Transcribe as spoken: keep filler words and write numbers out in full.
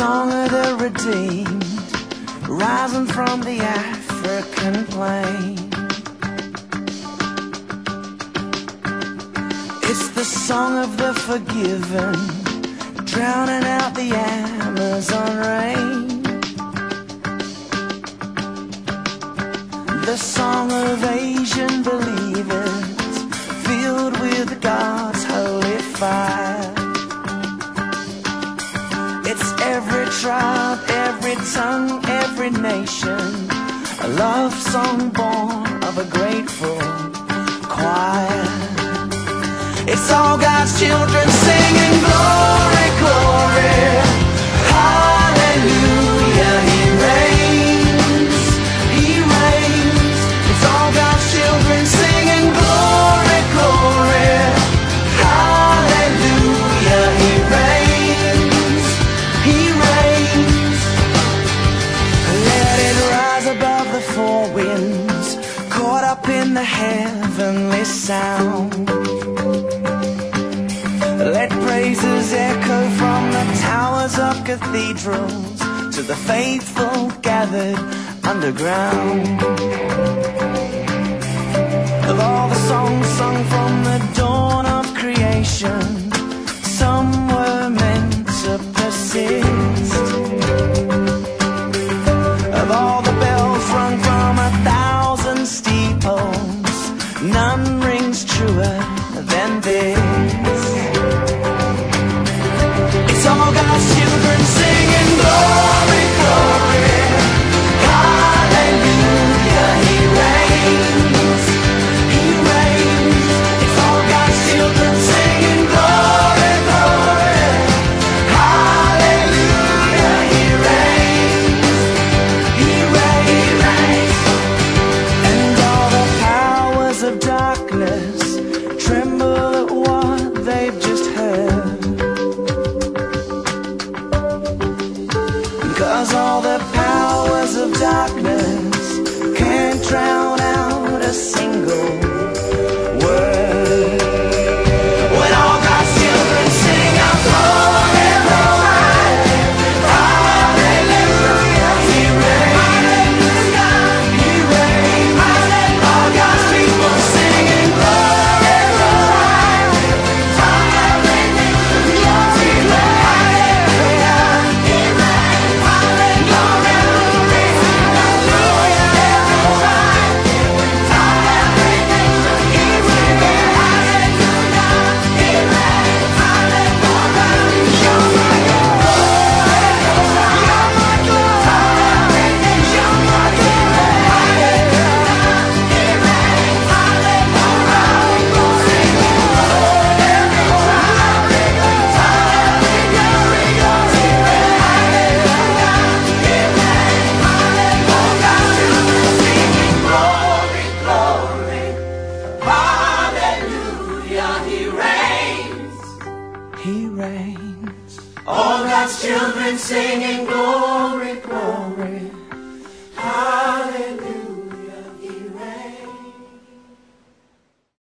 song of the redeemed, rising from the African plain. It's the song of the forgiven, drowning out the Amazon rain. The song of Asian believers, filled with God's holy fire. It's every tribe, every tongue, every nation, a love song born of a grateful choir. It's all God's children singing glory, glory, hallelujah, He reigns, He reigns. It's all God's children singing glory, glory, hallelujah, He reigns, He reigns. Let it rise above the four winds, caught up in the heavenly sound. Let praises echo from the towers of cathedrals to the faithful gathered underground. Of all the songs sung from the dawn of creation, some were meant to persist. Of all the bells rung from a thousand steeples, none rings truer than this. It's all God's children singing glory, glory, hallelujah, He reigns, He reigns. It's all God's children singing glory, glory, hallelujah, He reigns, He reigns. And all the powers of darkness tremble at what they've just heard. 'Cause all the powers of darkness can't drown out a single word. When all God's children sing out glory, glory, hallelujah, He reigns, He reigns. All God's people singing glory, glory, hallelujah, He reigns, He reigns. He reigns. All God's children singing glory, glory.